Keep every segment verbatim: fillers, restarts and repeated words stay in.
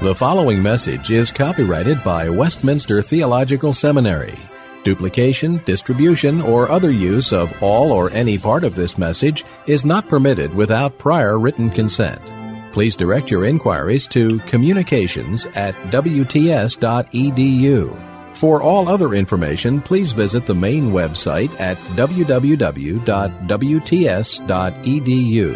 The following message is copyrighted by Westminster Theological Seminary. Duplication, distribution, or other use of all or any part of this message is not permitted without prior written consent. Please direct your inquiries to communications at w t s dot e d u. For all other information, please visit the main website at w w w dot w t s dot e d u.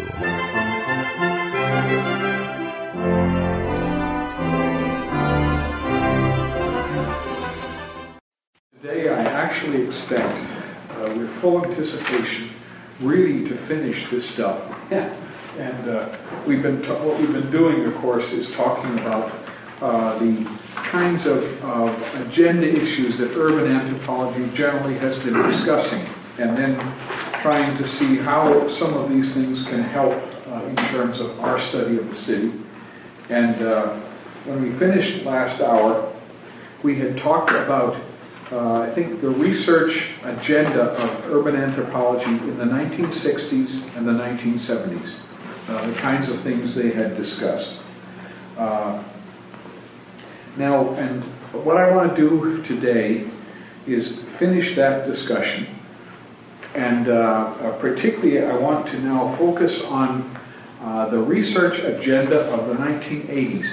Today I actually expect, uh, with full anticipation, really to finish this stuff. And uh, we've been ta- what we've been doing, of course, is talking about uh, the kinds of, of agenda issues that urban anthropology generally has been discussing, and then trying to see how some of these things can help uh, in terms of our study of the city. And uh, when we finished last hour, we had talked about Uh, I think the research agenda of urban anthropology in the nineteen sixties and the nineteen seventies, uh, the kinds of things they had discussed. Uh, now, and what I want to do today is finish that discussion, and uh, uh, particularly I want to now focus on uh, the research agenda of the nineteen eighties.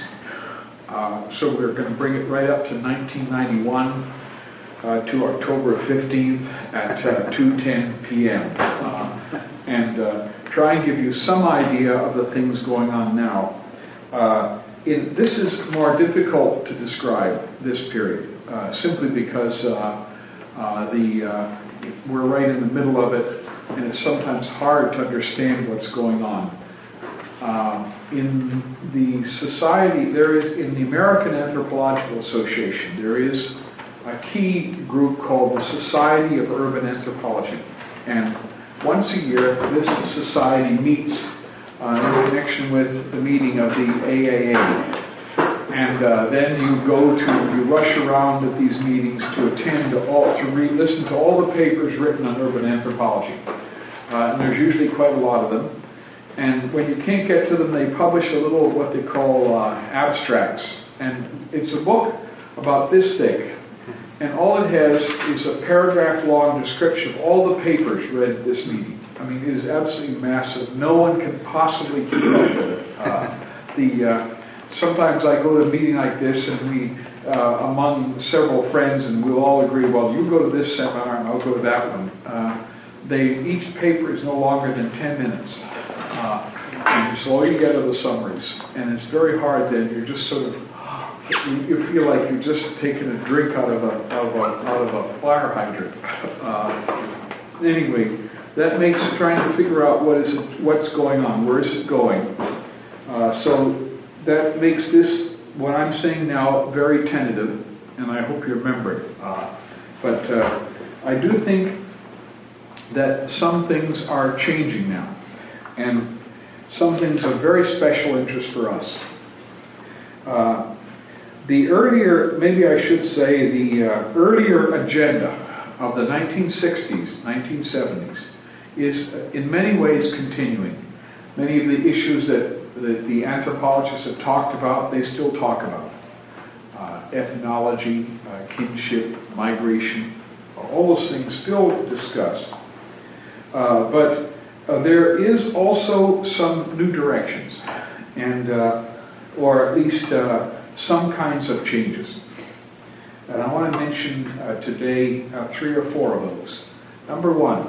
Uh, so we're going to bring it right up to nineteen ninety-one. Uh, to October fifteenth at uh, two ten p.m. Uh, and uh, try and give you some idea of the things going on now. Uh, in, this is more difficult to describe, this period, uh, simply because uh, uh, the uh, we're right in the middle of it, and it's sometimes hard to understand what's going on. Uh, in the society, there is, in the American Anthropological Association, there is a key group called the Society of Urban Anthropology. And once a year, this society meets uh, in connection with the meeting of the A A A. And uh, then you go to, you rush around at these meetings to attend to all, to read, listen to all the papers written on urban anthropology. Uh, and there's usually quite a lot of them. And when you can't get to them, they publish a little what they call uh, abstracts. And it's a book about this thick. And all it has is a paragraph-long description of all the papers read at this meeting. I mean, it is absolutely massive. No one can possibly keep up with it. Uh, the uh, sometimes I go to a meeting like this, and we, uh, among several friends, and we'll all agree, well, you go to this seminar, and I'll go to that one. Uh, they each paper is no longer than ten minutes. Uh, and so all you get are the summaries. And it's very hard then. You're just sort of You feel like you've just taken a drink out of a, out of a, out of a fire hydrant. Uh, anyway, that makes trying to figure out what is it, what's going on, where is it going. Uh, so that makes this, what I'm saying now, very tentative, and I hope you remember it. Uh, but uh, I do think that some things are changing now, and some things of very special interest for us. Uh, The earlier, maybe I should say, the uh, earlier agenda of the nineteen sixties, nineteen seventies is uh, in many ways continuing. Many of the issues that, that the anthropologists have talked about, they still talk about. Uh, ethnology, uh, kinship, migration, all those things still discussed. Uh, but uh, there is also some new directions, and uh, or at least uh, some kinds of changes. And I want to mention uh, today uh, three or four of those. Number one,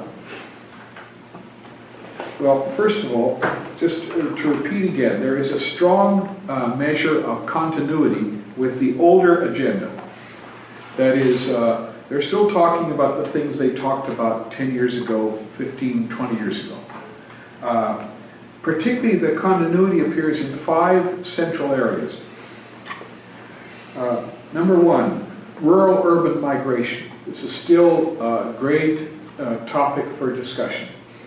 well, first of all, just to repeat again, there is a strong uh, measure of continuity with the older agenda. That is, uh, they're still talking about the things they talked about ten years ago, fifteen, twenty years ago. Uh, particularly, the continuity appears in five central areas. Uh, number one, rural-urban migration. This is still a great uh, topic for discussion.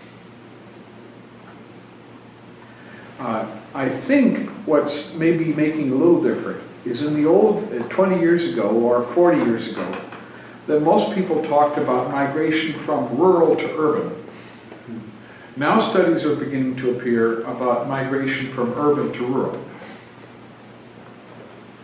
Uh, I think what's maybe making a little different is in the old, uh, twenty years ago or forty years ago, that most people talked about migration from rural to urban. Now studies are beginning to appear about migration from urban to rural.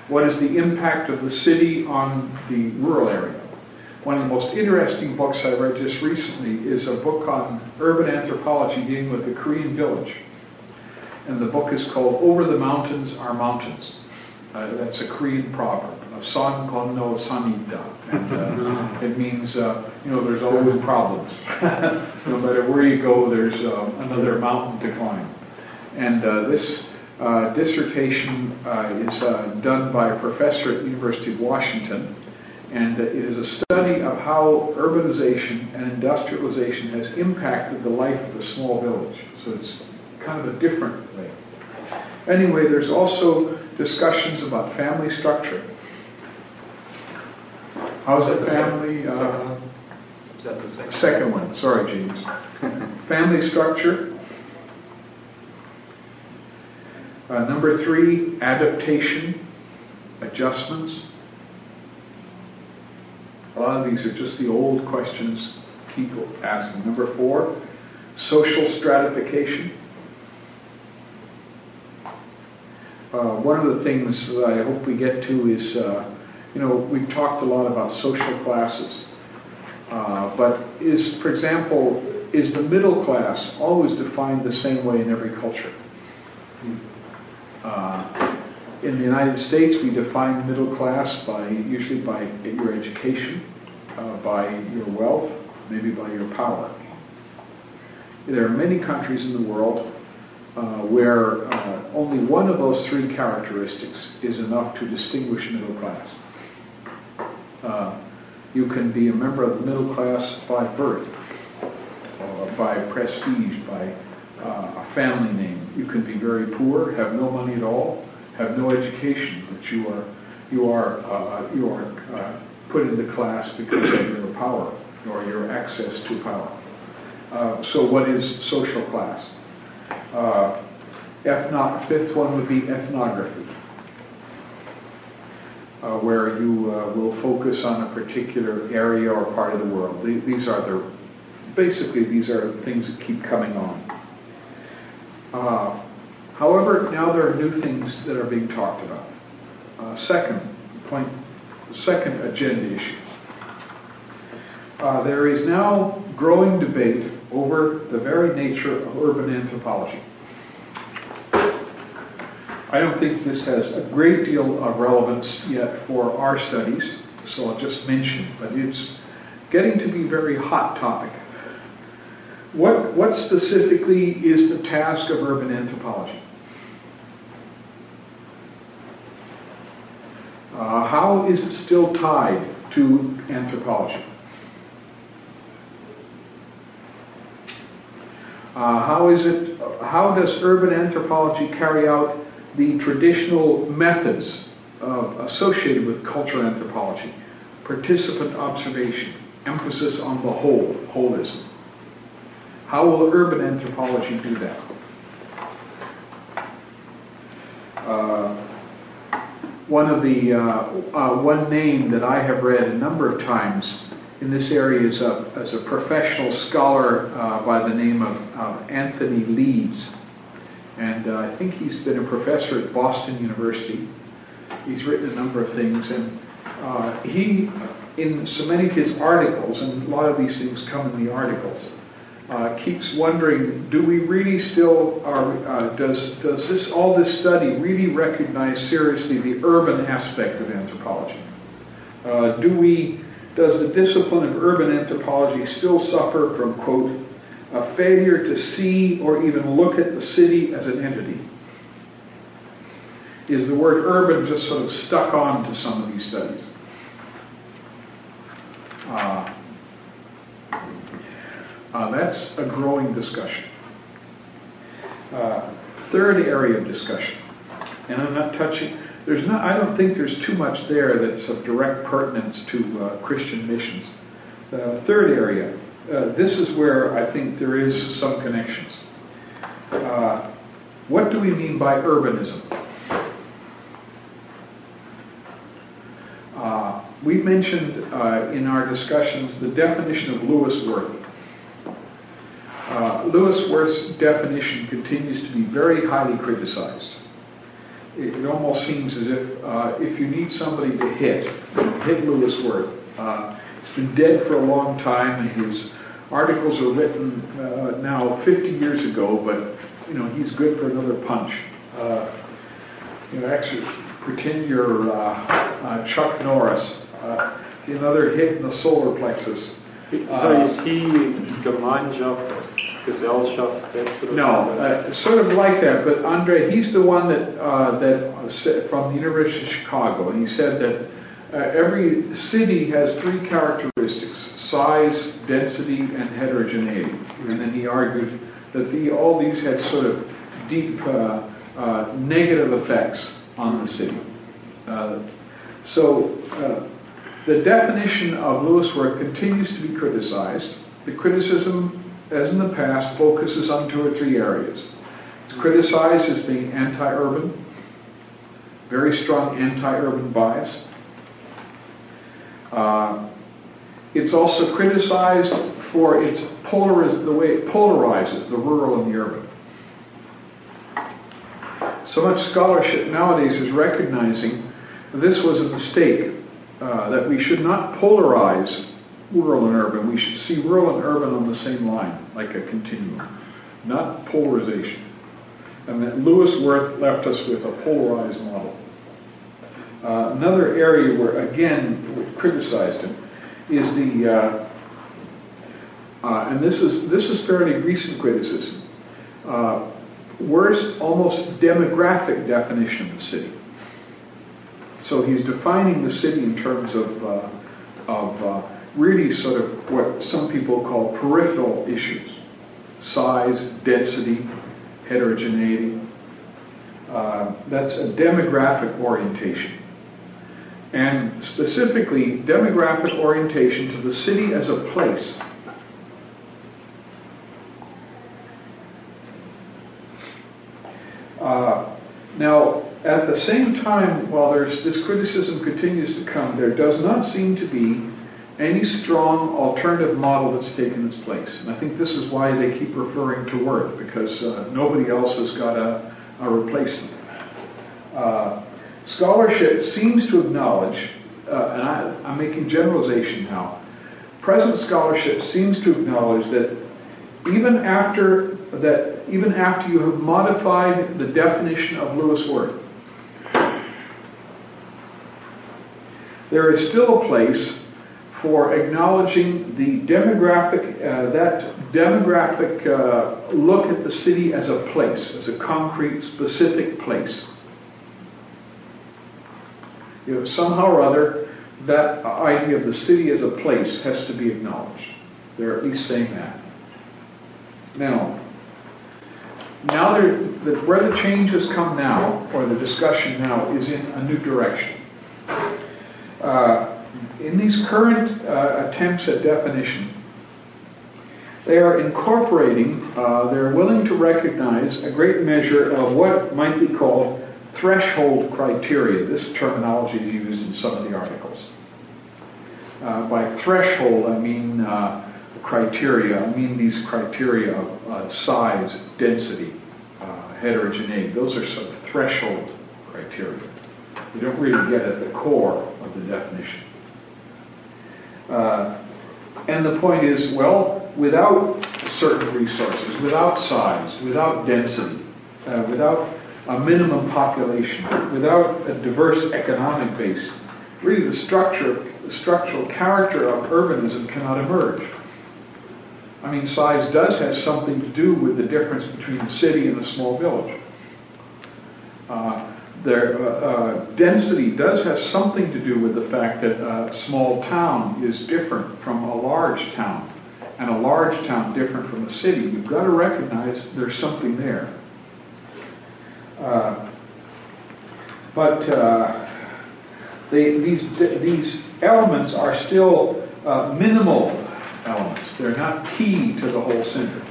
What is the impact of the city on the rural area? One of the most interesting books I read just recently is a book on urban anthropology dealing with the Korean village. And the book is called Over the Mountains Are Mountains. Uh, that's a Korean proverb. Son kon no sanita. And uh, it means, uh, you know, there's always problems. No matter where you go, there's uh, another mountain to climb. And uh, this uh, dissertation uh, is uh, done by a professor at the University of Washington. And uh, it is a study of how urbanization and industrialization has impacted the life of a small village. So it's kind of a different way. Anyway, there's also discussions about family structure. How's the family? Uh, Is that the second? Second one. Sorry, James. Family structure. Uh, number three, adaptation, adjustments. A lot of these are just the old questions keep asking. Number four, social stratification. Uh, one of the things that I hope we get to is, uh, you know, we've talked a lot about social classes. Uh, but is, for example, is the middle class always defined the same way in every culture? Uh, in the United States, we define middle class by usually by your education, uh, by your wealth, maybe by your power. There are many countries in the world uh, where uh, only one of those three characteristics is enough to distinguish middle class. Uh, you can be a member of the middle class by birth, uh, by prestige, by uh, a family name. You can be very poor, have no money at all, have no education, but you are you are uh, you are uh, put into class because of your power or your access to power. Uh, so, what is social class? Uh, ethno- fifth one would be ethnography, uh, where you uh, will focus on a particular area or part of the world. These are the basically these are things that keep coming on. Uh, However, now there are new things that are being talked about. Uh, second point, second agenda issue. Uh, there is now growing debate over the very nature of urban anthropology. I don't think this has a great deal of relevance yet for our studies, so I'll just mention, but it's getting to be a very hot topic. What, what specifically is the task of urban anthropology? Uh, how is it still tied to anthropology? Uh, how is it? How does urban anthropology carry out the traditional methods of, associated with cultural anthropology? Participant observation, emphasis on the whole, holism. How will urban anthropology do that? Uh, One of the, uh, uh, one name that I have read a number of times in this area is a, as a professional scholar uh, by the name of uh, Anthony Leeds. And uh, I think he's been a professor at Boston University. He's written a number of things, and uh, he, in so many of his articles, and a lot of these things come in the articles, Uh, keeps wondering, do we really still, are, uh, does does this all this study really recognize seriously the urban aspect of anthropology? Uh, do we, does the discipline of urban anthropology still suffer from, quote, a failure to see or even look at the city as an entity? Is the word urban just sort of stuck on to some of these studies? Uh, Uh, that's a growing discussion. Uh, third area of discussion, and I'm not touching. There's not. I don't think there's too much there that's of direct pertinence to uh, Christian missions. The third area. Uh, this is where I think there is some connections. Uh, what do we mean by urbanism? Uh, we mentioned uh, in our discussions the definition of Lewis Worth. Uh, Lewis Worth's definition continues to be very highly criticized. it, it almost seems as if uh, if you need somebody to hit, hit Lewis Worth. Uh, he's been dead for a long time, and his articles are written uh, now fifty years ago, but you know he's good for another punch. Uh, you know, actually, pretend you're uh, uh, Chuck Norris. Uh, another hit in the solar plexus. So Uh, is he Gemeinschaft, Gesellschaft, that sort of No, uh, sort of like that. But Andre, he's the one that uh, that said, from the University of Chicago, and he said that uh, every city has three characteristics: size, density, and heterogeneity. And then he argued that the, all these had sort of deep uh, uh, negative effects on the city. Uh, so. Uh, The definition of Lewis Worth continues to be criticized. The criticism, as in the past, focuses on two or three areas. It's criticized as being anti-urban, very strong anti-urban bias. Uh, it's also criticized for its polariz- the way it polarizes the rural and the urban. So much scholarship nowadays is recognizing that this was a mistake. Uh, that we should not polarize rural and urban. We should see rural and urban on the same line, like a continuum, not polarization. And that Lewis Worth left us with a polarized model. Uh, another area where, again, we criticized him is the, uh, uh, and this is this is fairly recent criticism, uh, worst, almost demographic definition of the city. So he's defining the city in terms of uh, of uh, really sort of what some people call peripheral issues: size, density, heterogeneity. Uh, that's a demographic orientation, and specifically demographic orientation to the city as a place. Uh, now. At the same time, while there's, this criticism continues to come, there does not seem to be any strong alternative model that's taken its place. And I think this is why they keep referring to Worth, because uh, nobody else has got a, a replacement. Uh, scholarship seems to acknowledge, uh, and I, I'm making generalization now, present scholarship seems to acknowledge that even after that, even after you have modified the definition of Lewis Worth, there is still a place for acknowledging the demographic, uh, that demographic uh, look at the city as a place, as a concrete, specific place. You know, somehow or other, that idea of the city as a place has to be acknowledged. They're at least saying that. Now, now the, where the change has come now, or the discussion now, is in a new direction. Uh, in these current uh, attempts at definition, they are incorporating, uh, they're willing to recognize a great measure of what might be called threshold criteria. This terminology is used in some of the articles. Uh, by threshold, I mean uh, criteria. I mean these criteria of uh, size, density, uh, heterogeneity. Those are sort of threshold criteria. You don't really get at the core of the definition. Uh, and the point is, well, without certain resources, without size, without density, uh, without a minimum population, without a diverse economic base, really the structure, the structural character of urbanism cannot emerge. I mean, size does have something to do with the difference between a city and a small village. Uh, Their uh, uh, density does have something to do with the fact that a small town is different from a large town, and a large town different from a city. You've got to recognize there's something there. Uh, but uh, they, these these elements are still uh, minimal elements. They're not key to the whole center.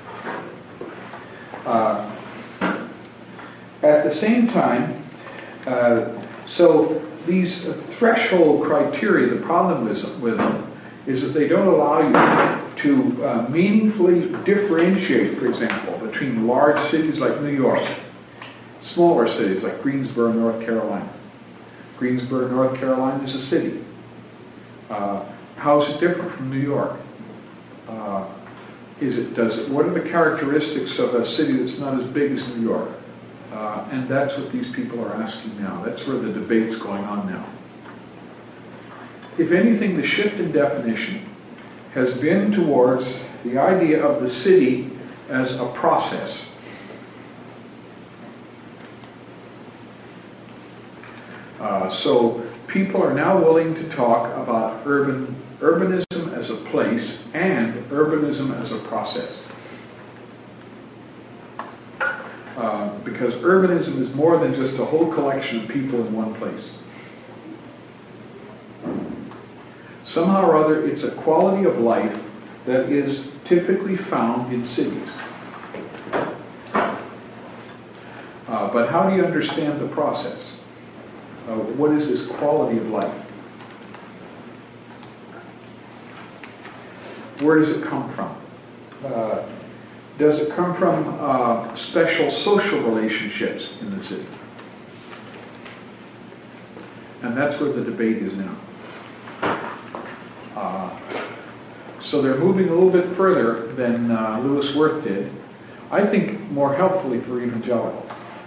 Uh, At the same time, uh, so these uh, threshold criteria, the problem with, with them is that they don't allow you to uh, meaningfully differentiate, for example, between large cities like New York Smaller cities like Greensboro, North Carolina. Greensboro, North Carolina is a city. Uh, how is it different from New York? Uh, is it, does it, what are the characteristics of a city that's not as big as New York? Uh, and that's what these people are asking now. That's where the debate's going on now. If anything, the shift in definition has been towards the idea of the city as a process. Uh, so people are now willing to talk about urban urbanism as a place and urbanism as a process. Uh, because urbanism is more than just a whole collection of people in one place. Somehow or other, it's a quality of life that is typically found in cities. Uh, but how do you understand the process? Uh, what is this quality of life? Where does it come from? Uh, does it come from uh, special social relationships in the city? And that's where the debate is now. Uh, so they're moving a little bit further than uh, Lewis Wirth did. I think more helpfully for evangelical.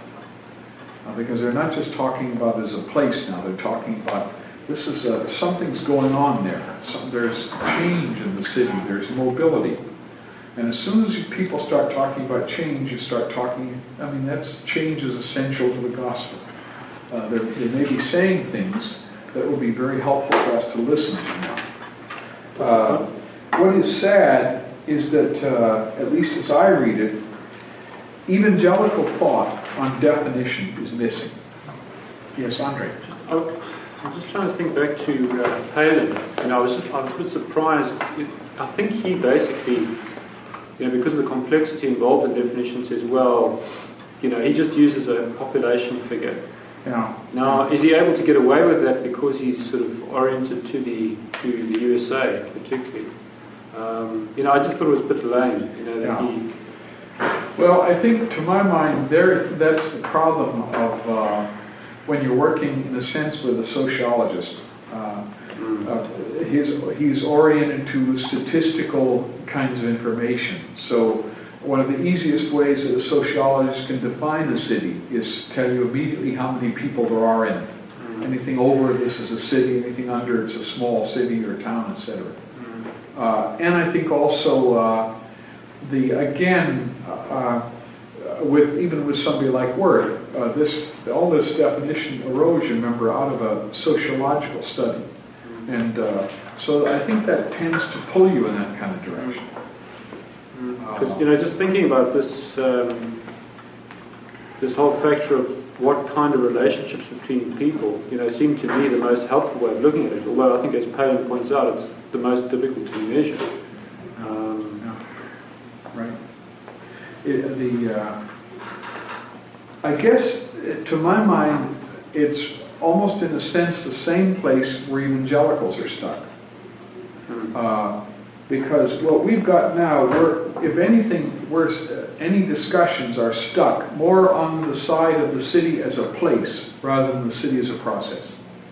Uh, because they're not just talking about it as a place now, they're talking about this is a, something's going on there. Some, there's change in the city, there's mobility. And as soon as you, people start talking about change, you start talking, I mean, that's change is essential to the gospel. Uh, they may be saying things that will be very helpful for us to listen to now. Uh, what is sad is that, uh, at least as I read it, evangelical thought on definition is missing. Yes, Andre? I'm just trying to think back to uh, Palin. You know, I was just, I was a bit surprised. It, I think he basically, you know, because of the complexity involved in definition, says, well, you know, he just uses a population figure. Yeah. Now, is he able to get away with that because he's sort of oriented to the to the U S A particularly? Um, you know, I just thought it was a bit lame. You know, that Yeah. he. Well, I think, to my mind, there that's the problem of uh, when you're working, in a sense, with a sociologist. Uh, uh, he's, he's oriented to statistical kinds of information. So one of the easiest ways that a sociologist can define a city is to tell you immediately how many people there are in it. Anything over, this is a city. Anything under, it's a small city or town, et cetera. Uh, and I think also... Uh, The again, uh, with even with somebody like Wirth, uh, this all this definition arose, you remember, out of a sociological study, and uh, so I think that tends to pull you in that kind of direction. Because, you know, just thinking about this, um, this whole factor of what kind of relationships between people, you know, seem to me the most helpful way of looking at it. Although I think, as Palin points out, it's the most difficult to measure. Um, Right. It, the uh, I guess, to my mind, it's almost in a sense the same place where evangelicals are stuck. Uh, because what we've got now, we're, if anything, we're, any discussions are stuck more on the side of the city as a place rather than the city as a process.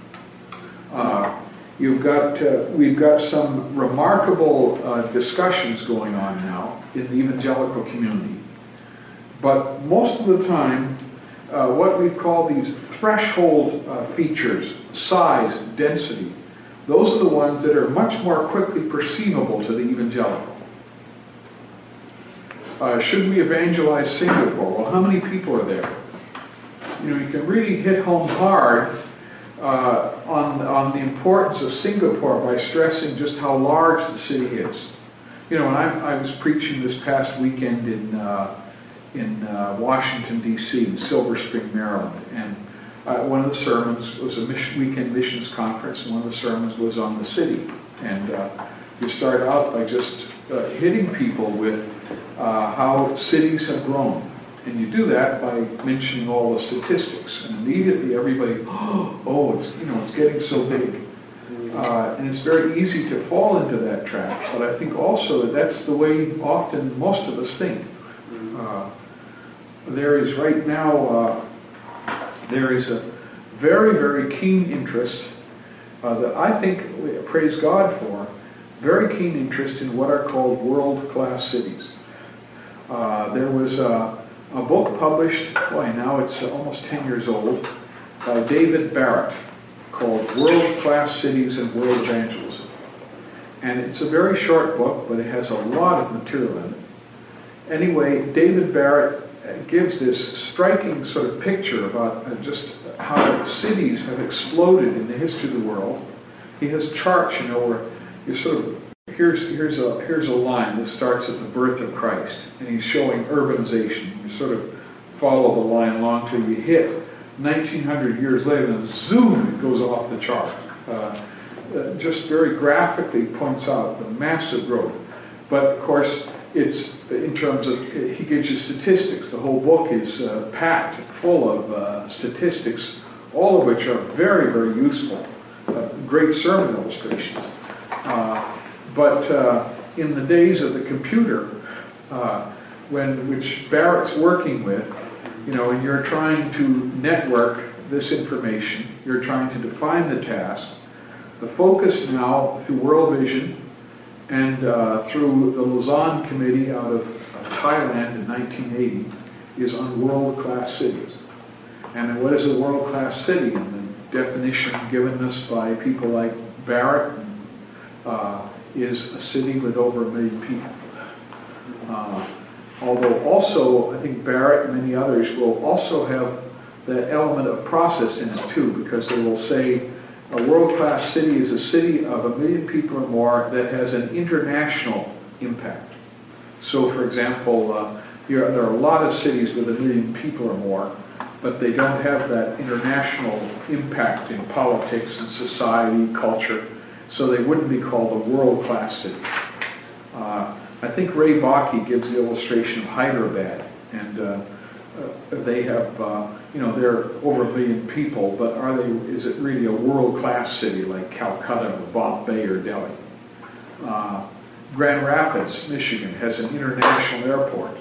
Uh, You've got, uh, we've got some remarkable uh, discussions going on now in the evangelical community. But most of the time, uh, what we call these threshold uh, features, size, density, those are the ones that are much more quickly perceivable to the evangelical. Uh, should we evangelize Singapore? Well, how many people are there? You know, you can really hit home hard Uh, on on the importance of Singapore by stressing just how large the city is. You know, when I, I was preaching this past weekend in uh, in uh, Washington D C in Silver Spring, Maryland, and uh, one of the sermons was a mission, weekend missions conference, and one of the sermons was on the city. And uh, you start out by just uh, hitting people with uh, how cities have grown. And you do that by mentioning all the statistics, and immediately everybody, oh, it's you know, it's getting so big, uh, and it's very easy to fall into that trap. But I think also that that's the way often most of us think. Uh, there is right now uh, there is a very, very keen interest uh, that I think, we praise God for, very keen interest in what are called world-class cities. Uh, there was a, a book published, boy, now it's uh, almost ten years old, by David Barrett, called World-Class Cities and World Evangelism. And it's a very short book, but it has a lot of material in it. Anyway, David Barrett gives this striking sort of picture about uh, just how cities have exploded in the history of the world. He has charts, you know, where you sort of, here's here's a here's a line that starts at the birth of Christ, and he's showing urbanization. You sort of follow the line along till you hit nineteen hundred years later, and zoom, it goes off the chart. Uh, uh, just very graphically points out the massive growth. But of course, it's in terms of, he gives you statistics. The whole book is uh, packed full of uh, statistics, all of which are very, very useful. Uh, great sermon illustrations. Uh, but uh, in the days of the computer, uh, when which Barrett's working with, you know, and you're trying to network this information, you're trying to define the task. The focus now, through World Vision and uh, through the Lausanne Committee out of, of Thailand in nineteen eighty, is on world-class cities. And what is a world-class city? And the definition given us by people like Barrett uh, is a city with over a million people. Uh, although also, I think Barrett and many others will also have that element of process in it too, because they will say a world-class city is a city of a million people or more that has an international impact. So, for example, uh, there are a lot of cities with a million people or more, but they don't have that international impact in politics and society, culture, so they wouldn't be called a world-class city. Uh, I think Ray Bakke gives the illustration of Hyderabad, and uh, uh, they have, uh, you know, they're over a million people, but are they? Is it really a world-class city like Calcutta or Bombay or Delhi? Uh, Grand Rapids, Michigan, has an international airport.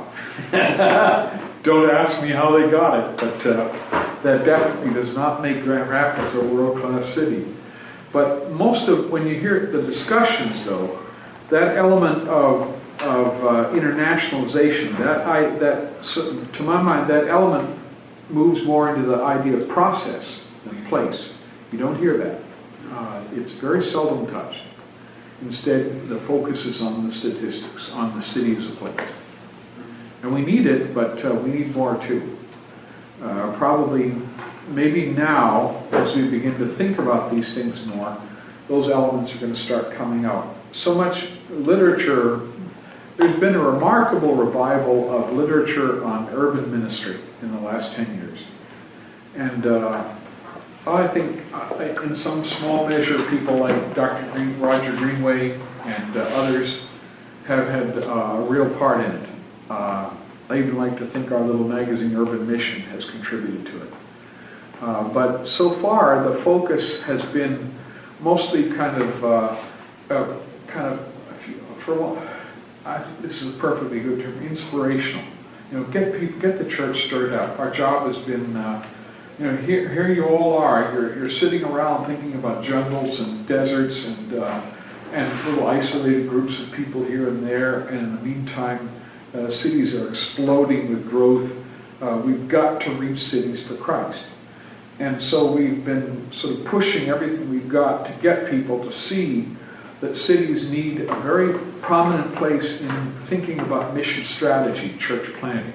Uh, don't ask me how they got it, but uh, that definitely does not make Grand Rapids a world-class city. But most of, when you hear the discussions, though, that element of of uh, internationalization, that I that so, to my mind, that element moves more into the idea of process than place. You don't hear that. Uh, it's very seldom touched. Instead, the focus is on the statistics, on the city as a place. And we need it, but uh, we need more too. Uh, probably, maybe now, as we begin to think about these things more, those elements are going to start coming out. So much literature, there's been a remarkable revival of literature on urban ministry in the last ten years. And uh, I think uh, in some small measure people like Doctor Green, Roger Greenway and uh, others have had uh, a real part in it. Uh, I even like to think our little magazine Urban Mission has contributed to it. Uh, but so far the focus has been mostly kind of, uh, uh, kind of, for one, I, this is a perfectly good term, inspirational. You know, get people, get the church stirred up. Our job has been, uh, you know, here, here you all are. You're, you're sitting around thinking about jungles and deserts and uh, and little isolated groups of people here and there. And in the meantime, uh, cities are exploding with growth. Uh, we've got to reach cities for Christ. And so we've been sort of pushing everything we've got to get people to see that cities need a very prominent place in thinking about mission strategy, church planting.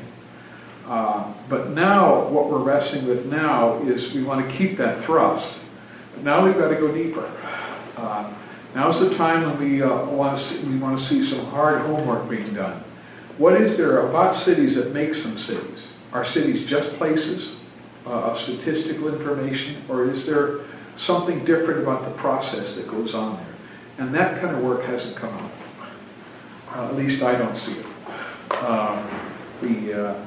Uh, but now, what we're wrestling with now is we want to keep that thrust. But now we've got to go deeper. Uh, now's the time when we uh, want to see, we want to see some hard homework being done. What is there about cities that makes them cities? Are cities just places uh, of statistical information, or is there something different about the process that goes on there? And that kind of work hasn't come out. Uh, at least I don't see it. Um, the, uh,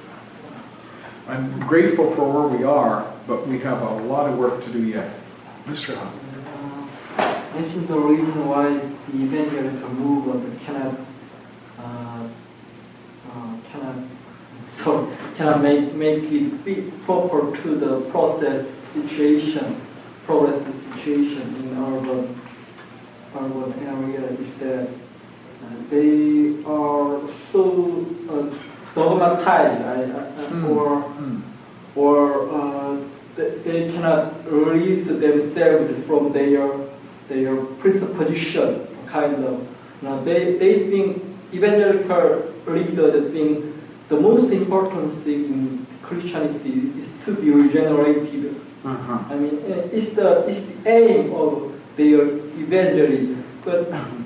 I'm grateful for where we are, but we have a lot of work to do yet. Mister Hunt. Uh, this is the reason why the evangelical movement cannot, uh, uh, cannot, so cannot make make it fit proper to the process situation, progress situation in urban urban area is that uh, they are so uh, dogmatized, I, I, mm. or mm. or uh, they, they cannot release themselves from their their presupposition, kind of. You know, they they think evangelical leaders think the most important thing in Christianity is to be regenerated. Uh-huh. I mean, it's the it's the aim of their evangelism. But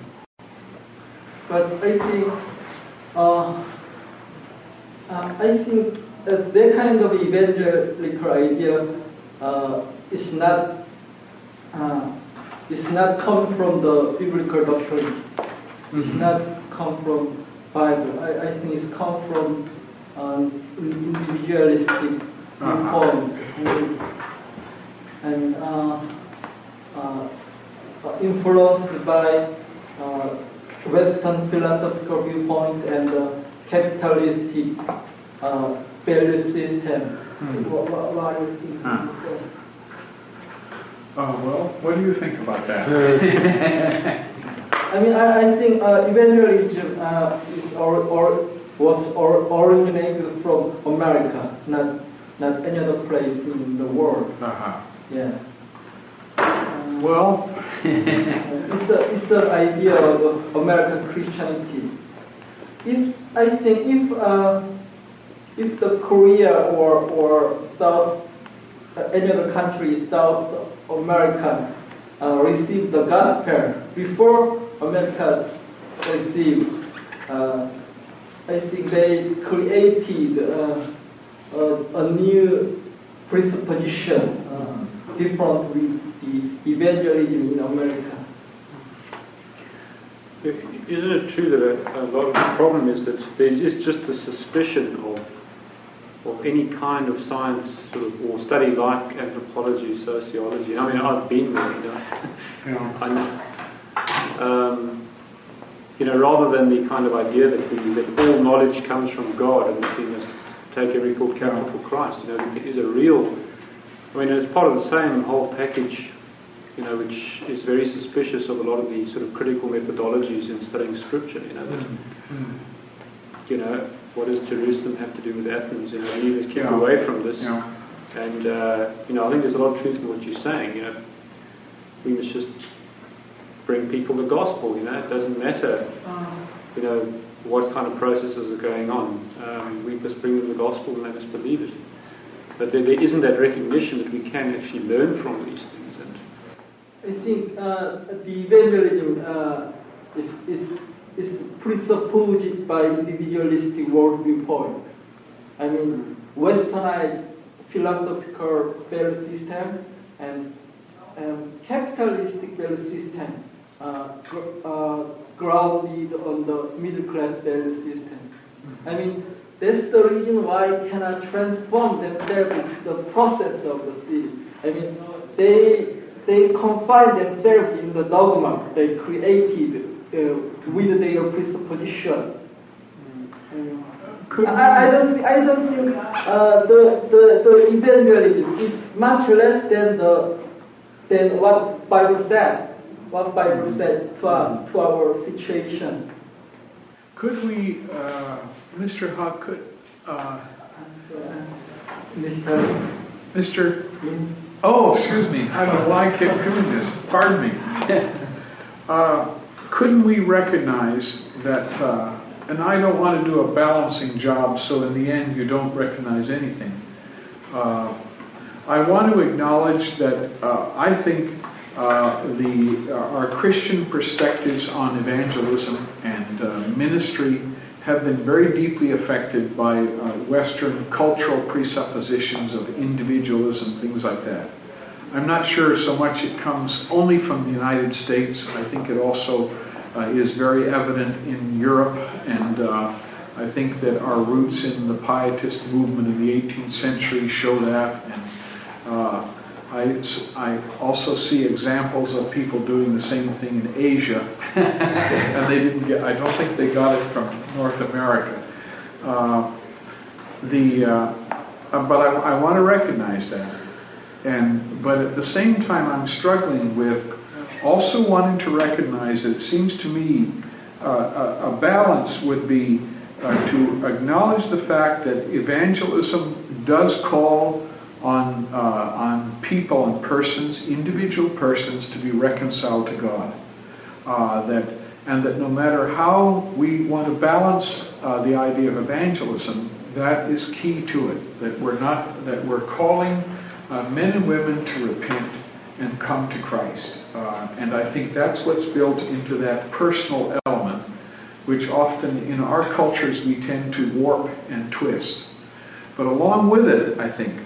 but I think uh, uh, I think that, that kind of evangelical idea uh, is not uh, is not come from the biblical doctrine. Mm-hmm. It's not come from Bible. I, I think it's come from um, individualistic viewpoint and, and uh, uh, influenced by uh, Western philosophical viewpoint and uh, capitalistic uh, value system. Mm. What, what, what do you think? Huh. Oh, well, what do you think about that? I mean, I, I think uh, evangelism uh, is or, or was or originated from America, not not any other place in the world. Uh-huh. Yeah. Um, well, it's a it's an idea of American Christianity. If I think if uh, if the Korea or or South uh, any other country South America uh, received the gospel before America received, uh, I think they created uh, a, a new presupposition uh, different with the evangelism in America. Isn't it true that a, a lot of the problem is that there is just a suspicion of of any kind of science sort of, or study like anthropology, sociology. I mean, I've been there, you know. Yeah. I know. Um, you know, rather than the kind of idea that we, that all knowledge comes from God and that we must take every thought captive for Christ, you know, there is a real, I mean, it's part of the same whole package, you know, which is very suspicious of a lot of the sort of critical methodologies in studying Scripture, you know, that, mm-hmm. you know, what does Jerusalem have to do with Athens? You know, we need to keep yeah. away from this. Yeah. And, uh, you know, I think there's a lot of truth in what you're saying, you know, we must just bring people the gospel, you know, it doesn't matter, you know, what kind of processes are going on. Um, we must bring them the gospel and they must believe it. But there, there isn't that recognition that we can actually learn from these things. And I think uh, the evangelism uh, is, is, is presupposed by individualistic world viewpoint. I mean, westernized philosophical value system and um, capitalistic value system uh, gr- uh, grounded on the middle class value system. Mm-hmm. I mean, that's the reason why it cannot transform themselves into the process of the city. I mean, they they confine themselves in the dogma they created uh, with their presupposition. Mm-hmm. I, I don't think I don't think uh, the the the evangelism is much less than the than what Bible said. What Bible said to us, to our situation. Could we, uh, Mister Huck, could, uh, Mister Mister Oh, excuse me. I don't know why I keep doing this. Pardon me. Uh, couldn't we recognize that, uh, and I don't want to do a balancing job so in the end you don't recognize anything. Uh, I want to acknowledge that uh, I think uh, the uh, our Christian perspectives on evangelism and uh, ministry have been very deeply affected by uh, Western cultural presuppositions of individualism, things like that. I'm not sure so much it comes only from the United States. I think it also uh, is very evident in Europe, and uh, I think that our roots in the Pietist movement in the eighteenth century show that. And uh, I, I also see examples of people doing the same thing in Asia, and they didn't get. I don't think they got it from North America. Uh, the uh, uh, but I, I want to recognize that, and but at the same time I'm struggling with also wanting to recognize that it seems to me uh, a, a balance would be uh, to acknowledge the fact that evangelism does call on uh, on people and persons, individual persons, to be reconciled to God. Uh, that and that no matter how we want to balance uh, the idea of evangelism, that is key to it. That we're not that we're calling uh, men and women to repent and come to Christ. Uh, and I think that's what's built into that personal element, which often in our cultures we tend to warp and twist. But along with it, I think,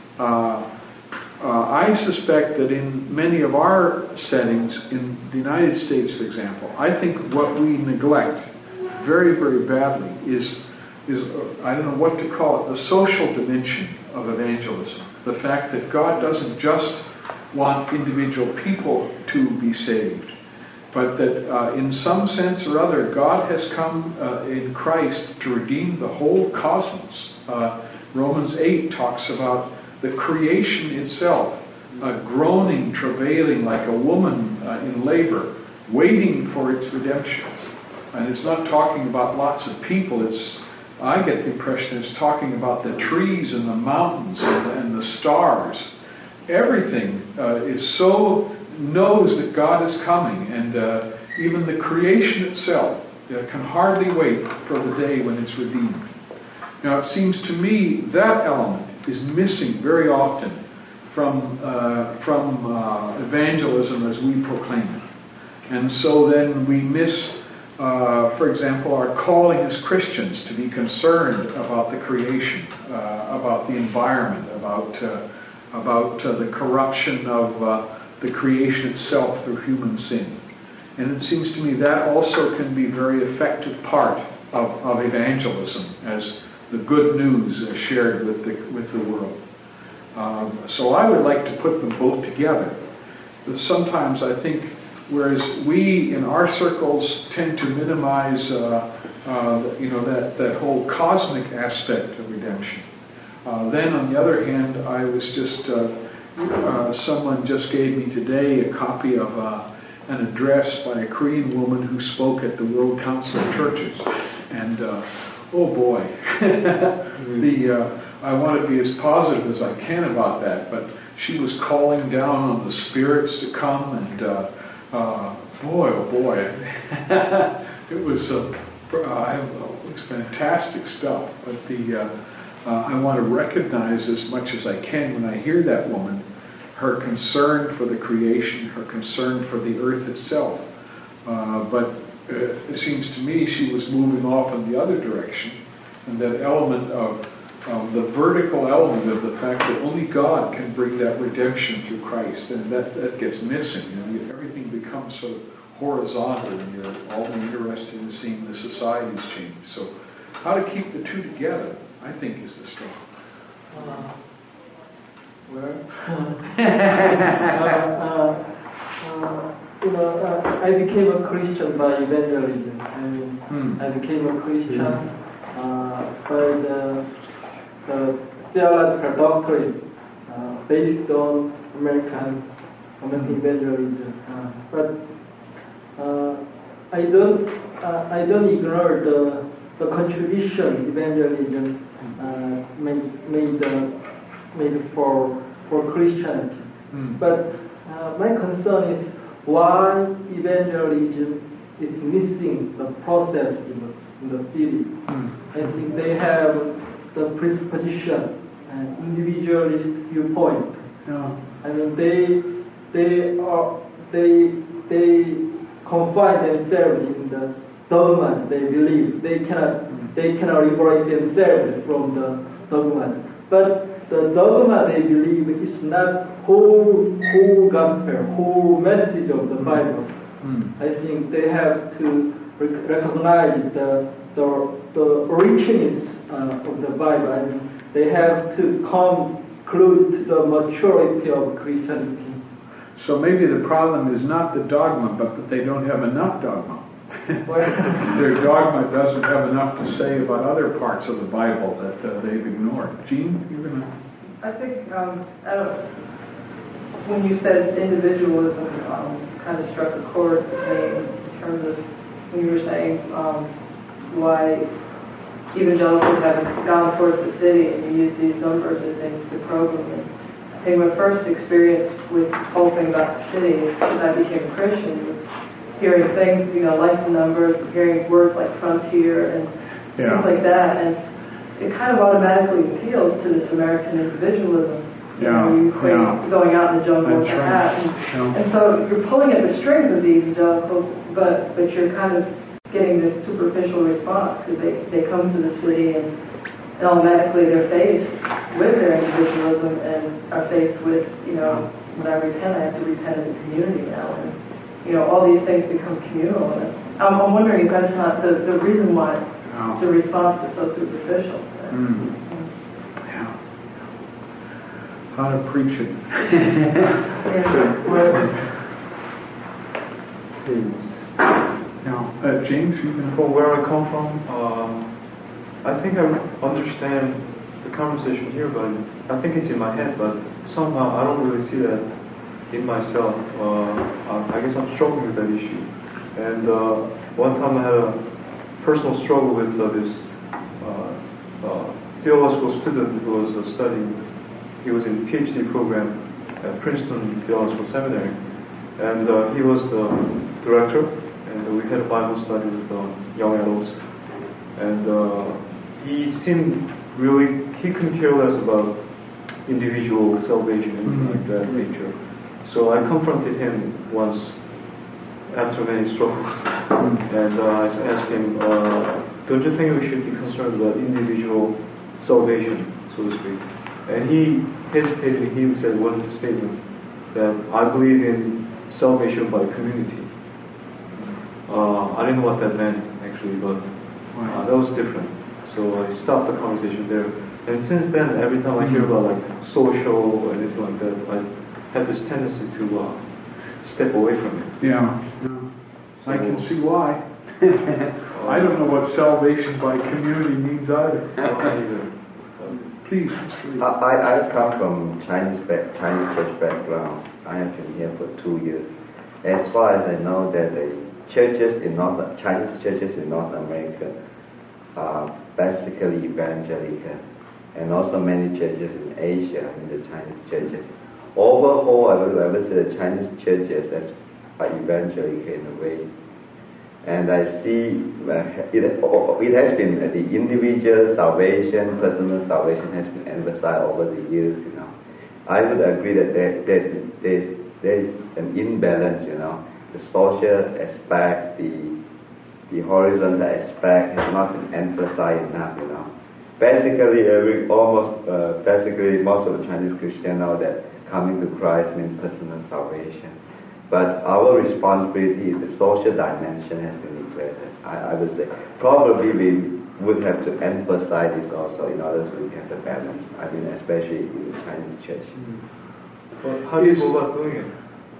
uh, uh, I suspect that in many of our settings, in the United States, for example, I think what we neglect very, very badly is, is uh, I don't know what to call it, the social dimension of evangelism. The fact that God doesn't just want individual people to be saved, but that uh, in some sense or other, God has come uh, in Christ to redeem the whole cosmos. Uh, Romans eight talks about the creation itself, uh, groaning, travailing like a woman uh, in labor, waiting for its redemption. And it's not talking about lots of people. It's, I get the impression it's talking about the trees and the mountains and the, and the stars. Everything uh, is so knows that God is coming, and uh, even the creation itself uh, can hardly wait for the day when it's redeemed. Now, it seems to me that element is missing very often from uh, from uh, evangelism as we proclaim it, and so then we miss, uh, for example, our calling as Christians to be concerned about the creation, uh, about the environment, about uh, about uh, the corruption of uh, the creation itself through human sin. And it seems to me that also can be a very effective part of, of evangelism as the good news uh, shared with the, with the world. Um, so I would like to put them both together. But sometimes I think, whereas we in our circles tend to minimize uh, uh, you know, that, that whole cosmic aspect of redemption, Uh, then, on the other hand, I was just, uh, uh, someone just gave me today a copy of uh, an address by a Korean woman who spoke at the World Council of Churches. And, uh, oh boy, the uh, I want to be as positive as I can about that, but she was calling down on the spirits to come, and uh, uh, boy, oh boy, it was, uh, uh, it was fantastic stuff, but the... Uh, Uh, I want to recognize as much as I can when I hear that woman, her concern for the creation, her concern for the earth itself. Uh, but uh, it seems to me she was moving off in the other direction, and that element of um, the vertical element of the fact that only God can bring that redemption through Christ, and that, that gets missing. You know, everything becomes sort of horizontal, and you're only interested in seeing the societies change. So, how to keep the two together, I think, is the struggle. Uh, well, uh, uh, uh, you know, uh, I became a Christian by evangelism. I mean, hmm. I became a Christian uh, by the, the theological doctrine uh, based on American American evangelism. Uh, but uh, I don't, uh, I don't ignore the the contribution evangelism uh, made made, uh, made for for Christianity. Mm. But uh, my concern is why evangelism is missing the process in the, in the city. Mm. I think they have the presupposition and individualist viewpoint. Yeah. I mean, they they are they they confine themselves in the dogma they believe. They cannot they cannot liberate themselves from the dogma. But the dogma they believe is not whole whole gospel, whole message of the Bible. Mm. I think they have to rec- recognize the the, the richness uh, of the Bible. I mean, they have to come close to the maturity of Christianity. So maybe the problem is not the dogma, but that they don't have enough dogma. Their dogma doesn't have enough to say about other parts of the Bible that uh, they've ignored. Jean, you're going to... I think um, I don't, when you said individualism um, kind of struck a chord with me in terms of when you were saying um, why evangelicals haven't gone towards the city and you use these numbers and things to probe them. And I think my first experience with this whole thing about the city as I became a Christian was hearing things, you know, like the numbers, hearing words like frontier and yeah. things like that. And it kind of automatically appeals to this American individualism. You yeah. know, you equate yeah. going out in the jungle with a right. hat. And, yeah. and so you're pulling at the strings of the evangelicals, but, but you're kind of getting this superficial response because they, they come to the city and, and automatically they're faced with their individualism and are faced with, you know, when I repent, I have to repent as a community now. And, you know, all these things become communal. And I'm, I'm wondering if that's not the, the reason why oh. the response is so superficial. Mm. Yeah. How to preach it. Now, uh, James, you can... From where I come from, um, I think I understand the conversation here, but I think it's in my head, but somehow I don't really see that in myself. Uh, I guess I'm struggling with that issue. And uh, one time I had a personal struggle with uh, this uh, uh, theological student who was uh, studying. He was in a PhD program at Princeton Theological Seminary, and uh, he was the director, and we had a Bible study with uh, young adults, and uh, he seemed really, he couldn't care less about individual salvation and anything like that nature. So I confronted him once after many struggles, and uh, I asked him, uh, don't you think we should be concerned about individual salvation, so to speak? And he hesitated. He said one statement that I believe in salvation by community. Uh, I didn't know what that meant actually, but uh, that was different. So I stopped the conversation there. And since then, every time I hear about like social or anything like that, I have this tendency to uh, step away from it. Yeah, yeah. So, I can see why. I don't know what salvation by community means either. I don't either. Please, I, I I come from Chinese back, Chinese church background. I have been here for two years. As far as I know, that the churches in North Chinese churches in North America are basically evangelical, and also many churches in Asia in the Chinese churches. Overall, I would, I would say the Chinese churches as are evangelical in a way. And I see uh, it, it has been uh, the individual salvation, personal salvation has been emphasized over the years, you know. I would agree that there, there's, there's, there's an imbalance, you know. The social aspect, the the horizontal aspect has not been emphasized enough, you know. Basically, every, almost, uh, basically most of the Chinese Christians know that coming to Christ means personal salvation. But our responsibility is the social dimension has been neglected. I, I would say probably we would have to emphasize this also in order to get the balance. I mean, especially in the Chinese church. Mm-hmm. But how do you go about doing it?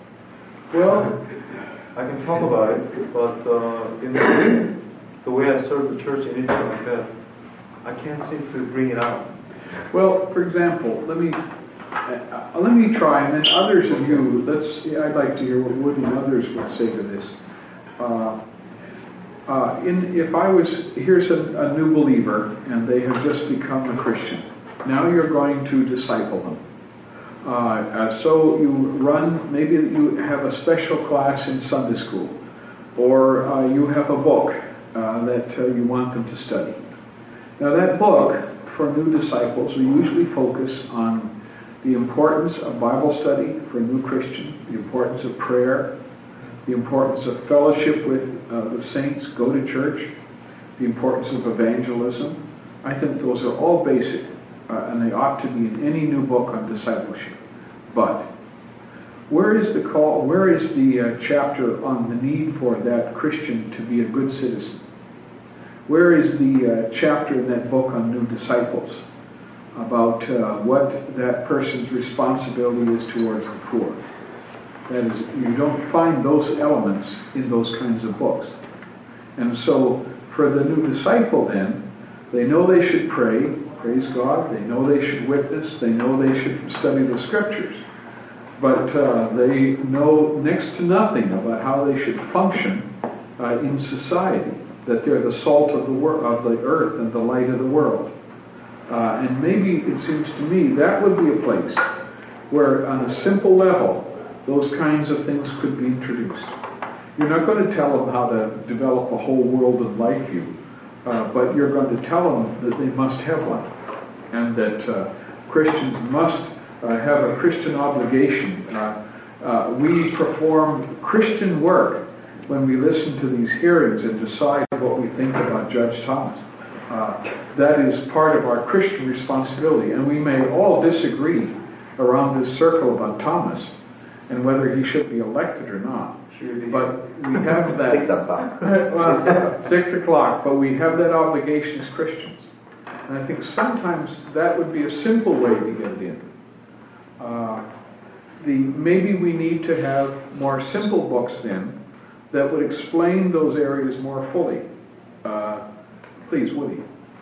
well, I can talk about it, but uh, in the, the way I serve the church and anything like that, I can't seem to bring it out. well, for example, let me uh, let me try, and then others of you. Let's. I'd like to hear what Woody and others would say to this. Uh, uh, in, if I was here's a, a new believer and they have just become a Christian, now you're going to disciple them. Uh, uh, so you run, maybe you have a special class in Sunday school, or uh, you have a book uh, that uh, you want them to study. Now that book, for new disciples, we usually focus on the importance of Bible study for a new Christian, the importance of prayer, the importance of fellowship with uh, the saints, go to church, the importance of evangelism. I think those are all basic. Uh, and they ought to be in any new book on discipleship. But where is the call? Where is the uh, chapter on the need for that Christian to be a good citizen? Where is the uh, chapter in that book on new disciples about uh, what that person's responsibility is towards the poor? That is, you don't find those elements in those kinds of books. And so for the new disciple then, they know they should pray, praise God, they know they should witness, they know they should study the scriptures, but uh, they know next to nothing about how they should function uh, in society, that they're the salt of the, wor- of the earth and the light of the world. Uh, and maybe it seems to me that would be a place where on a simple level those kinds of things could be introduced. You're not going to tell them how to develop a whole world and life view, uh, but you're going to tell them that they must have one, and that uh, Christians must uh, have a Christian obligation. Uh, uh, we perform Christian work when we listen to these hearings and decide what we think about Judge Thomas. Uh, that is part of our Christian responsibility, and we may all disagree around this circle about Thomas and whether he should be elected or not. But we have that six o'clock. well, six o'clock. But we have that obligation as Christians, and I think sometimes that would be a simple way to get it in. Uh, the maybe we need to have more simple books then that would explain those areas more fully. Uh, please, Woody.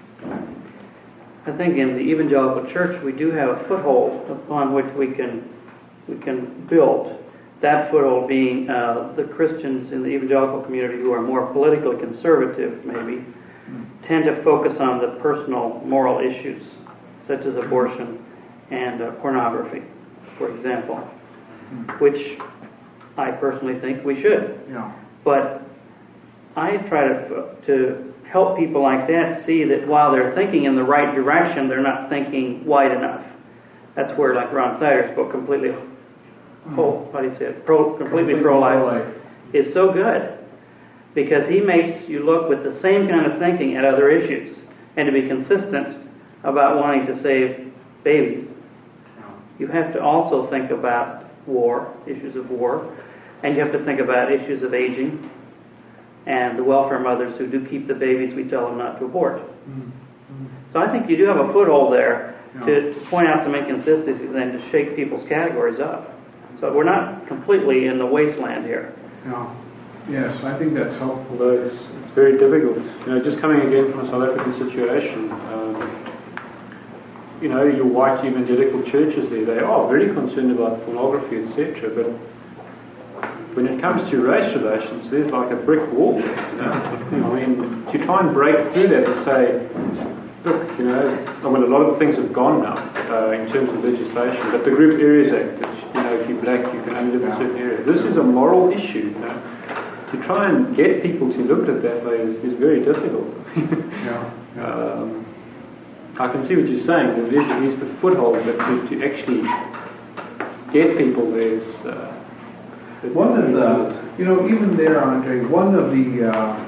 I think in the evangelical church we do have a foothold upon which we can we can build. That foothold being uh, the Christians in the evangelical community who are more politically conservative, maybe, tend to focus on the personal moral issues, such as abortion and uh, pornography, for example, which I personally think we should. Yeah. But I try to to help people like that see that while they're thinking in the right direction, they're not thinking wide enough. That's where, like Ron Sider's book, completely, oh, how do you say it? Pro, completely, completely pro-life, pro-life is so good, because he makes you look with the same kind of thinking at other issues, and to be consistent about wanting to save babies. You have to also think about war, issues of war, and you have to think about issues of aging, and the welfare mothers who do keep the babies we tell them not to abort. Mm-hmm. So I think you do have a foothold there yeah. to, to point out some inconsistencies and to shake people's categories up. So we're not completely in the wasteland here. Yeah. Yes, I think that's helpful. Although it's, it's very difficult. You know, just coming again from a South African situation, um, you know, your white evangelical churches there, they are very concerned about pornography, et cetera, but when it comes to race relations, there's like a brick wall. You know? I mean, to try and break through that and say, look, you know, I mean, a lot of things have gone now uh, in terms of legislation, but the Group Areas Act, which, you know, if you're black, you can only live in a certain area. This is a moral issue. You know? To try and get people to look at it that way is, is very difficult. yeah. Yeah. Um, I can see what you're saying. There is, there is the foothold, but to, to actually get people there is... Uh, One of the, you know, even there, Andre, one of the, uh,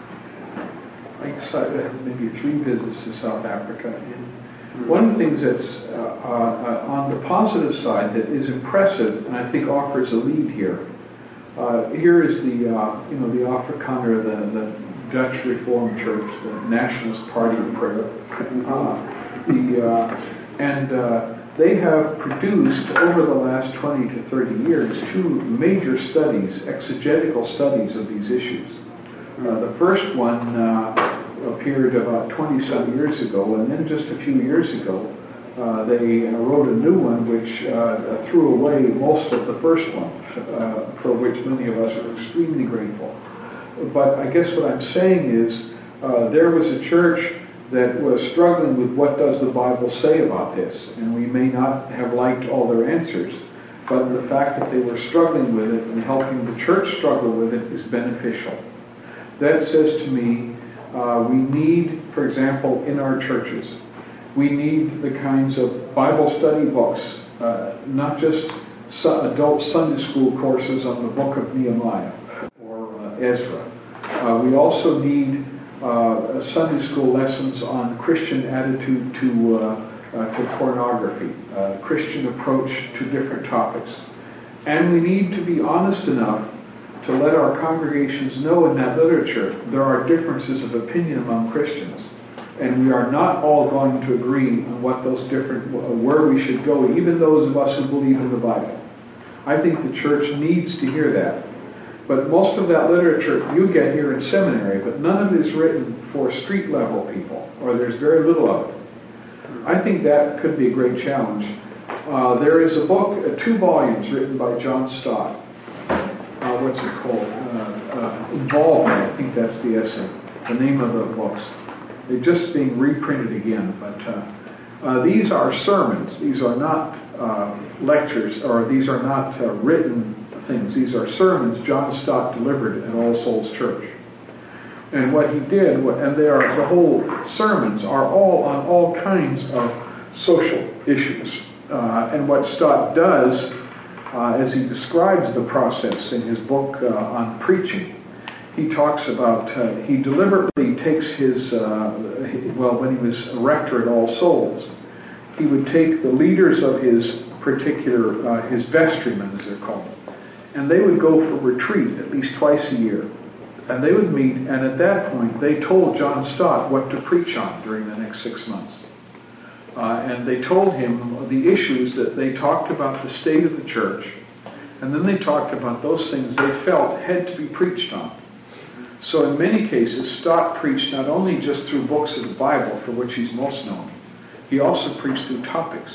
I guess I had maybe three visits to South Africa. And one of the things that's uh, uh, on the positive side that is impressive, and I think offers a lead here. Uh, here is the, uh, you know, the Afrikaner, the, the Dutch Reformed Church, the Nationalist Party of Prayer, uh, the uh, and. Uh, They have produced, over the last twenty to thirty years, two major studies, exegetical studies of these issues. Uh, the first one uh, appeared about twenty-some years ago, and then just a few years ago, uh, they uh, wrote a new one which uh, threw away most of the first one, uh, for which many of us are extremely grateful. But I guess what I'm saying is, uh, there was a church that was struggling with what does the Bible say about this, and we may not have liked all their answers, but the fact that they were struggling with it and helping the church struggle with it is beneficial. That says to me, uh, we need, for example, in our churches, we need the kinds of Bible study books, uh, not just su- adult Sunday school courses on the book of Nehemiah or uh, Ezra. Uh, we also need Uh, Sunday school lessons on Christian attitude to uh, uh, to pornography, uh, Christian approach to different topics, and we need to be honest enough to let our congregations know in that literature there are differences of opinion among Christians, and we are not all going to agree on what those different uh, where we should go, even those of us who believe in the Bible. I think the church needs to hear that, But most of that literature you get here in seminary, but none of it is written for street level people, or there's very little of it. I think that could be a great challenge. Uh, there is a book, uh, two volumes written by John Stott. Uh, what's it called? Uh, uh, Involvement, I think that's the essay, the name of the books. They're just being reprinted again, but uh, uh, these are sermons. These are not uh, lectures, or these are not uh, written things. These are sermons John Stott delivered at All Souls Church. And what he did, and they are, the whole sermons are all on all kinds of social issues. Uh, and what Stott does, uh, as he describes the process in his book uh, on preaching, he talks about, uh, he deliberately takes his, uh, well, when he was a rector at All Souls, he would take the leaders of his particular, uh, his vestrymen, as they're called, and they would go for retreat at least twice a year. And they would meet, and at that point, they told John Stott what to preach on during the next six months. Uh, and they told him the issues that they talked about, the state of the church, and then they talked about those things they felt had to be preached on. So in many cases, Stott preached not only just through books of the Bible, for which he's most known, he also preached through topics.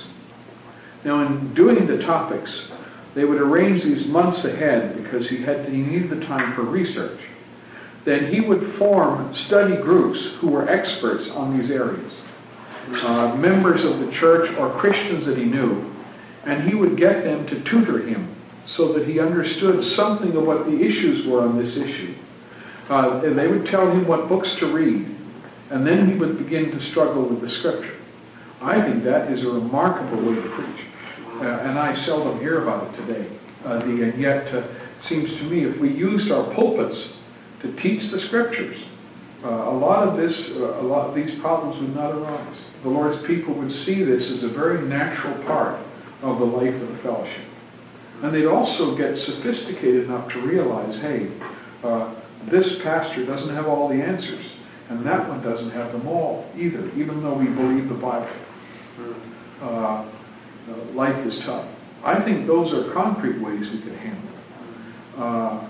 Now in doing the topics, they would arrange these months ahead because he had to, he needed the time for research. Then he would form study groups who were experts on these areas, uh, members of the church or Christians that he knew, and he would get them to tutor him so that he understood something of what the issues were on this issue. Uh, and they would tell him what books to read, and then he would begin to struggle with the Scripture. I think that is a remarkable way to preach, uh, and I seldom hear about it today. Uh, the, and yet, uh, seems to me, if we used our pulpits to teach the Scriptures, uh, a lot of this, uh, a lot of these problems would not arise. The Lord's people would see this as a very natural part of the life of the fellowship. And they'd also get sophisticated enough to realize, hey, uh, this pastor doesn't have all the answers, and that one doesn't have them all either, even though we believe the Bible. Uh, uh, life is tough. I think those are concrete ways we could handle it. Uh,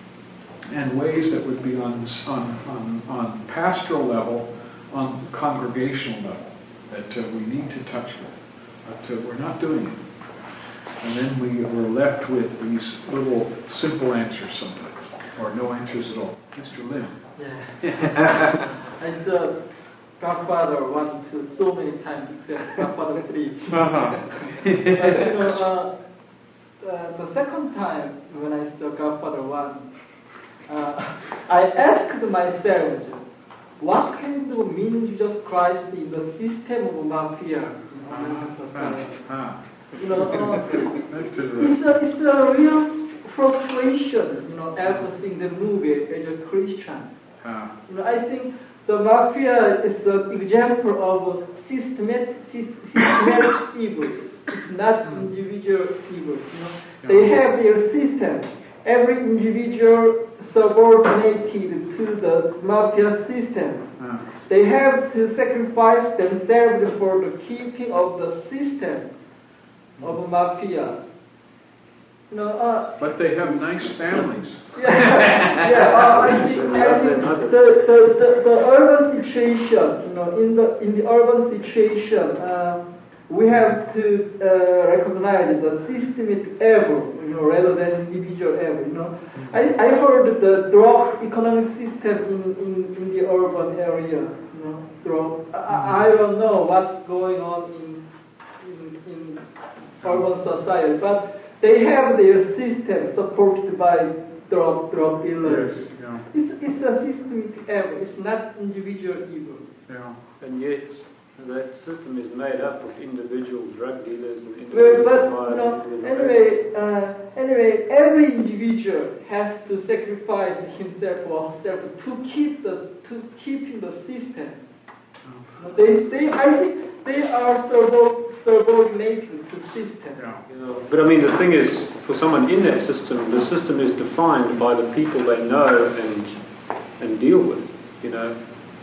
and ways that would be on, on, on, on pastoral level, on congregational level, that uh, we need to touch with. But uh, we're not doing it. And then we were left with these little simple answers sometimes, or no answers at all. Mister Lim. Yeah. I saw Godfather one, two, so many times, except Godfather three. Uh-huh. But, you know, uh, uh, the second time when I saw Godfather one, uh, I asked myself, what kind of meaning Jesus Christ in the system of mafia in American society? Uh-huh. You know, uh, it's, a, it's a real frustration, you know, ever seeing the movie as a Christian. Uh. You know, I think the mafia is an example of systematic, systematic evils. It's not individual evils. You know, yeah. They have their system. Every individual subordinated to the mafia system. Uh. They have to sacrifice themselves for the keeping of the system of mafia. You know, uh, but they have nice families. Yeah, yeah. Uh, I think, I think the, the, the, the urban situation, you know, in the in the urban situation, uh, we have to uh, recognize the systemic evil, you know, rather than individual evil. You know, I I heard the drug economic system in, in, in the urban area. You know, drug. I, I don't know what's going on in in, in urban society, but they have their system supported by drug drug dealers. Yes, yeah. It's it's a systemic evil. It's not individual evil. Yeah. And yet, that system is made up of individual drug dealers and individual well, but you know, anyway, uh, anyway, every individual has to sacrifice himself or herself to keep the to keep the system. They, they, I think they are subordinated to system. Yeah. You know, but I mean, the thing is, for someone in that system, the system is defined by the people they know and and deal with. You know,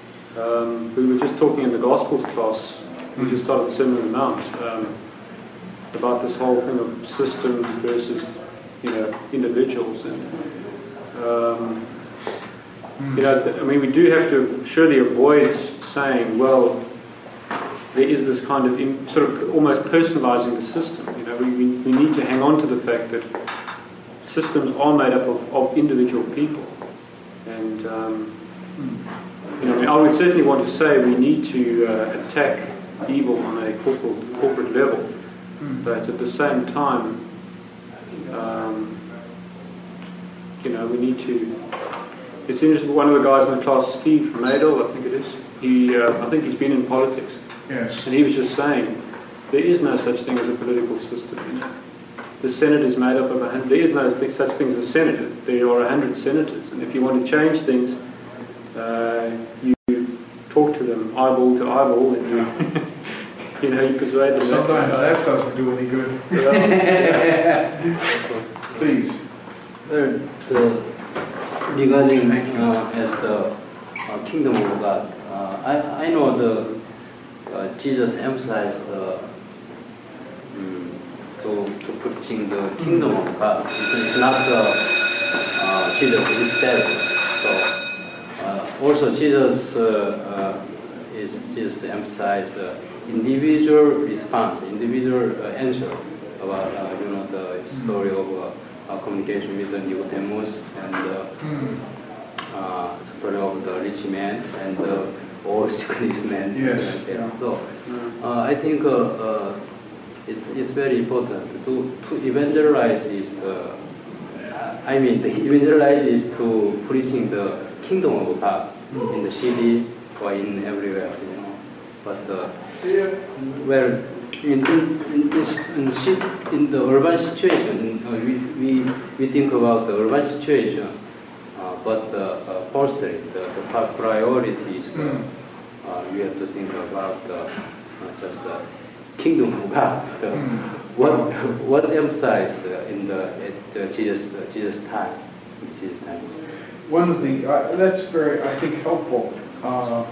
um, we were just talking in the Gospels class. We just started the Sermon on the Mount um, about this whole thing of systems versus, you know, individuals, and Um, you know, th- I mean, we do have to surely avoid saying, well, there is this kind of in, sort of almost personalising the system. You know, we, we, we need to hang on to the fact that systems are made up of, of individual people. And, um, you know, I mean, I would certainly want to say we need to uh, attack evil on a corporate, corporate level. But at the same time, um, you know, we need to... It's interesting, one of the guys in the class, Steve Madel, I think it is, he, uh, I think he's been in politics. Yes. And he was just saying, there is no such thing as a political system. You know? The Senate is made up of a hundred, there is no such thing as a senator. There are a hundred senators. And if you want to change things, uh, you talk to them eyeball to eyeball, and you... You know, you persuade them. Sometimes that doesn't do any good. Please. Well, the, regarding uh, as the uh, kingdom of God, uh, I I know the uh, Jesus emphasized uh, um, to to preaching the kingdom of God. It's not the uh, Jesus himself. So uh, also Jesus uh, uh, is just emphasize. Uh, individual response, individual uh, answer about uh, you know the story of uh, uh, communication with the Nicodemus and the mm. uh, story of the rich man and the old sick man. Yes. Yeah. So uh, I think uh, uh, it's it's very important to to evangelize is the I mean the evangelize is to preaching the kingdom of God mm. in the city or in everywhere, you know, but. Uh, Well, in in in, this, in, in the urban situation, uh, we, we we think about the urban situation, uh, but uh, uh, firstly, the, the top priority is the, uh, we have to think about uh, uh, just the kingdom of God. The, what what emphasized uh, in the at uh, Jesus uh, Jesus time, Jesus time. One of the uh, that's very I think helpful. Uh,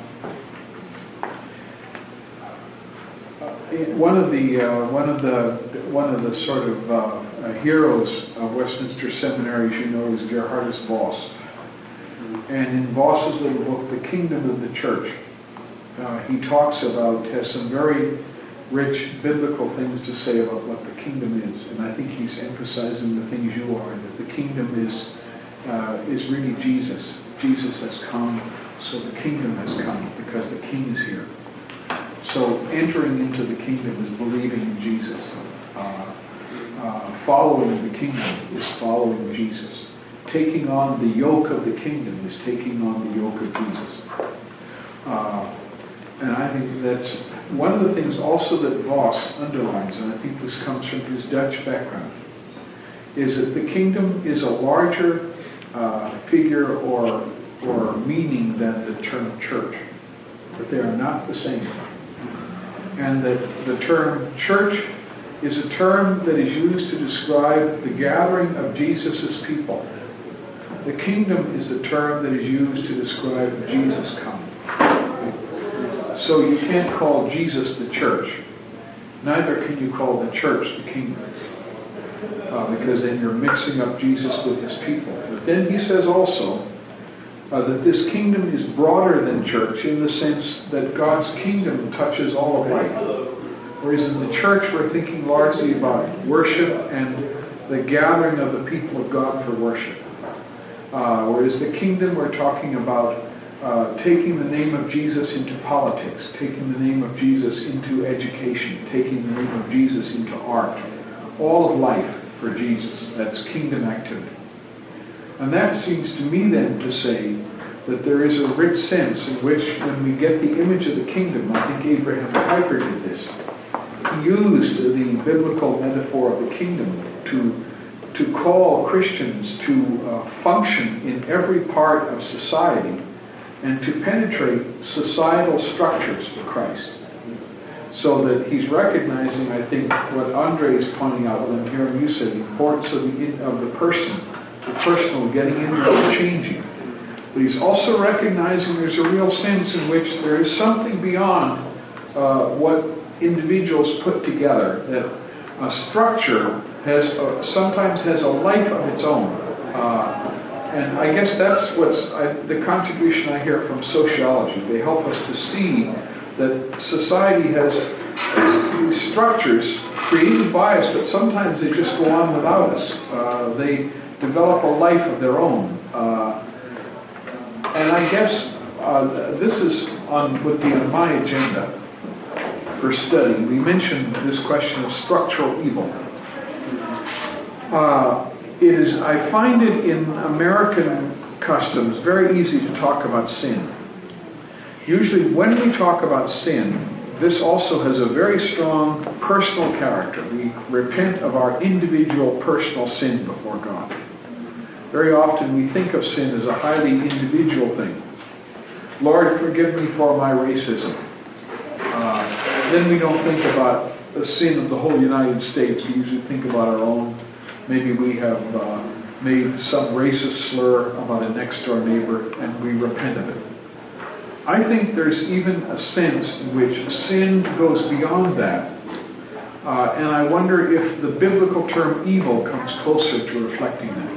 One of the uh, one of the one of the sort of uh, uh, heroes of Westminster Seminary, as you know, is Gerhardus Voss. And in Voss's little book, The Kingdom of the Church, uh, he talks about has some very rich biblical things to say about what the kingdom is. And I think he's emphasizing the things you are, that the kingdom is uh, is really Jesus. Jesus has come, so the kingdom has come because the King is here. So entering into the kingdom is believing in Jesus. Uh, uh, following the kingdom is following Jesus. Taking on the yoke of the kingdom is taking on the yoke of Jesus. Uh, and I think that's one of the things also that Voss underlines, and I think this comes from his Dutch background, is that the kingdom is a larger uh, figure or, or meaning than the term church. But they are not the same. And that the term church is a term that is used to describe the gathering of Jesus' people. The kingdom is a term that is used to describe Jesus coming. So you can't call Jesus the church. Neither can you call the church the kingdom. Uh, because then you're mixing up Jesus with his people. But then he says also, Uh, that this kingdom is broader than church in the sense that God's kingdom touches all of life. Whereas in the church we're thinking largely about worship and the gathering of the people of God for worship. Uh, whereas the kingdom we're talking about uh, taking the name of Jesus into politics, taking the name of Jesus into education, taking the name of Jesus into art. All of life for Jesus. That's kingdom activity. And that seems to me then to say that there is a rich sense in which when we get the image of the kingdom, I think Abraham Kuyper did this, he used the biblical metaphor of the kingdom to to call Christians to uh, function in every part of society and to penetrate societal structures for Christ. So that he's recognizing, I think, what Andre is pointing out, what I'm hearing you say, the importance of the, of the person, the personal, getting into the changing. But he's also recognizing there's a real sense in which there is something beyond uh, what individuals put together, that a structure has a, sometimes has a life of its own. Uh, And I guess that's what's I, the contribution I hear from sociology. They help us to see that society has these structures created by us, but sometimes they just go on without us. Uh, they develop a life of their own. Uh, and I guess uh, this is on would be on my agenda for study. We mentioned this question of structural evil. Uh, it is, I find it in American customs very easy to talk about sin. Usually when we talk about sin, this also has a very strong personal character. We repent of our individual personal sin before God. Very often we think of sin as a highly individual thing. Lord, forgive me for my racism. Uh, then we don't think about the sin of the whole United States. We usually think about our own. Maybe we have uh, made some racist slur about a next door neighbor and we repent of it. I think there's even a sense in which sin goes beyond that. Uh, and I wonder if the biblical term evil comes closer to reflecting that.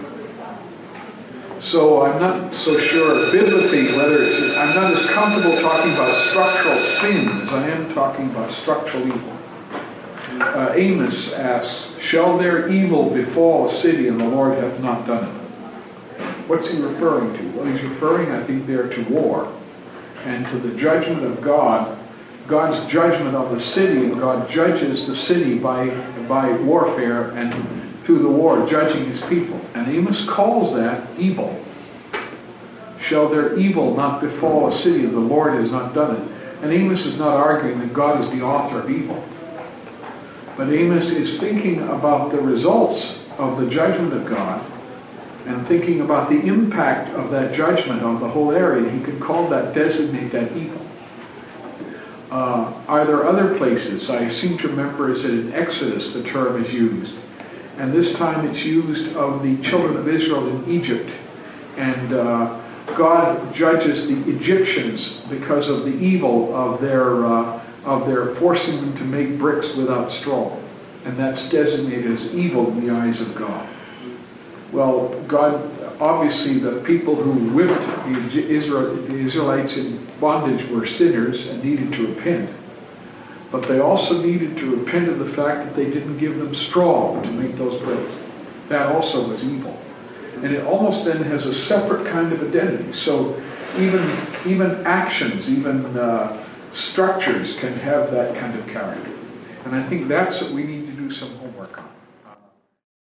So I'm not so sure biblically whether it's, I'm not as comfortable talking about structural sin as I am talking about structural evil. Uh, Amos asks, shall there evil befall a city and the Lord hath not done it? What's he referring to? Well, he's referring, I think, there to war and to the judgment of God, God's judgment of the city, and God judges the city by, by warfare and through the war, judging his people. And Amos calls that evil. Shall their evil not befall a city, and the Lord has not done it? And Amos is not arguing that God is the author of evil. But Amos is thinking about the results of the judgment of God and thinking about the impact of that judgment on the whole area. He could call that, designate that evil. Uh, are there other places? I seem to remember is that in Exodus the term is used. And this time it's used of the children of Israel in Egypt. And uh, God judges the Egyptians because of the evil of their uh, of their forcing them to make bricks without straw. And that's designated as evil in the eyes of God. Well, God, obviously the people who whipped the, Israel, the Israelites in bondage were sinners and needed to repent. But they also needed to repent of the fact that they didn't give them straw to make those bricks. That also was evil. And it almost then has a separate kind of identity. So even even actions, even uh, structures can have that kind of character. And I think that's what we need to do some homework on.